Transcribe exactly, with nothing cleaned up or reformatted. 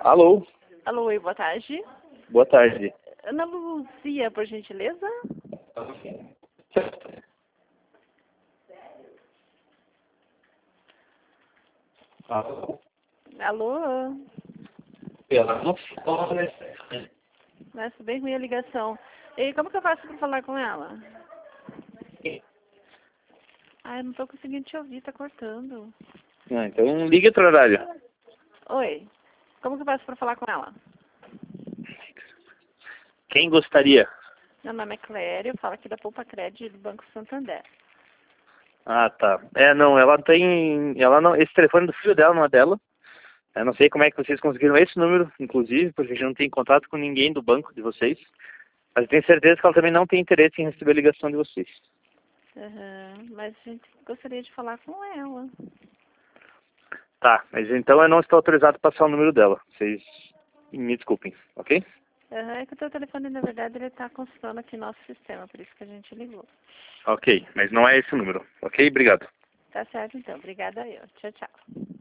Alô? Alô, oi, boa tarde. Boa tarde. Ana Luzia, por gentileza? Alô? Alô? Ela não fala. Nossa, bem ruim a ligação. E como que eu faço pra falar com ela? Ah, eu não tô conseguindo te ouvir, tá cortando. Ah, então liga outro horário. Oi, como que eu faço pra falar com ela? Quem gostaria? Meu nome é Cléria, eu falo aqui da Poupa Crédito do Banco Santander. Ah, tá. É, não, ela tem... Ela não... Esse telefone do filho dela não é dela. Eu não sei como é que vocês conseguiram esse número, inclusive, porque a gente não tem contato com ninguém do banco de vocês. Mas eu tenho certeza que ela também não tem interesse em receber a ligação de vocês. Uhum, mas a gente gostaria de falar com ela. Tá, mas então eu não estou autorizado a passar o número dela. Vocês me desculpem, ok? Uhum, é que o teu telefone, na verdade, ele tá consultando aqui nosso sistema, por isso que a gente ligou. Ok, mas não é esse o número, ok? Obrigado. Tá certo, então. Obrigada eu. Tchau, tchau.